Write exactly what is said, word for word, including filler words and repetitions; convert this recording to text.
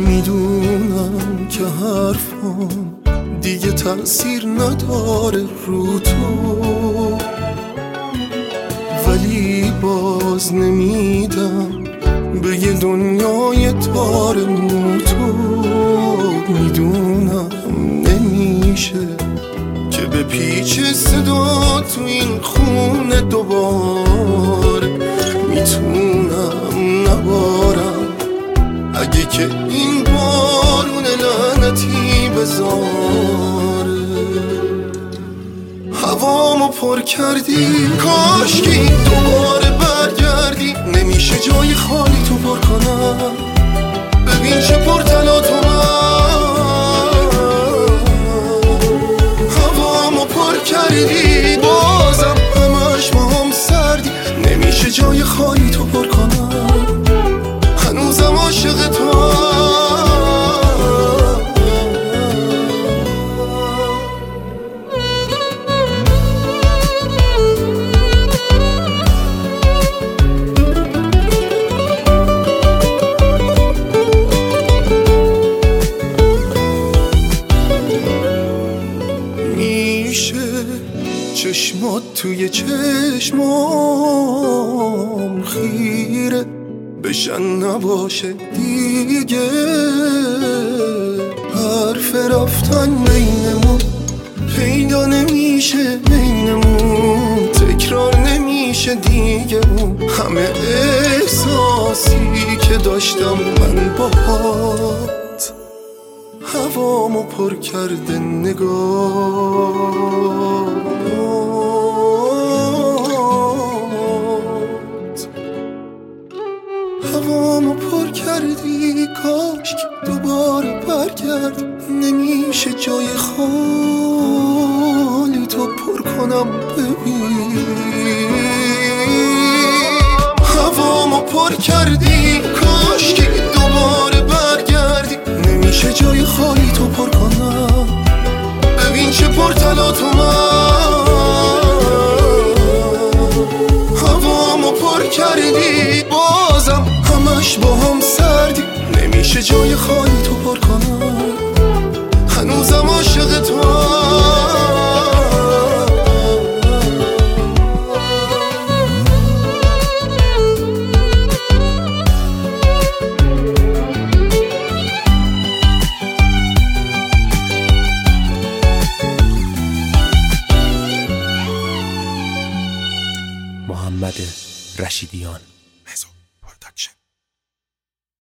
میدونم که حرفم دیگه تأثیر نداره رو تو، ولی باز نمیدم به یه دنیای تار مو تو. میدونم نمیشه که به پیچ صدا تو این خونه دوباره. میتونم نبارم اگه که این بارون لعنتی بذاره. هوامو پر کردی، کاشکی دوباره برگردی. نمیشه جای خالی تو پر کنم، ببین چه پرتلات اومد. هوامو پر کردی، بازم همش با هم سردی. نمیشه جای خالی تو پر کنم، هنوزم عاشق تو. چشمات توی چشمام خیره بشن نباشه دیگه. حرف رفتن بینمون پیدا نمیشه، بینمون تکرار نمیشه دیگه. اون همه احساسی که داشتم من باهات هوامو پر کرده نگاه. هوامو پر کردی، کاش که دوباره برگردی. نمیشه جای خالی تو پر کنم، ببین. هوامو پر کردی، کاش که دوباره برگردی. نمیشه جای خالی تو پر کنم، ببین چه پرتلات اومد. هوامو پر کردی، بازم همش با هم سردی. نمیشه جای خالی تو پر کنم، هنوزم عاشق تو. محمد رشیدیان. مزو پروداکشن.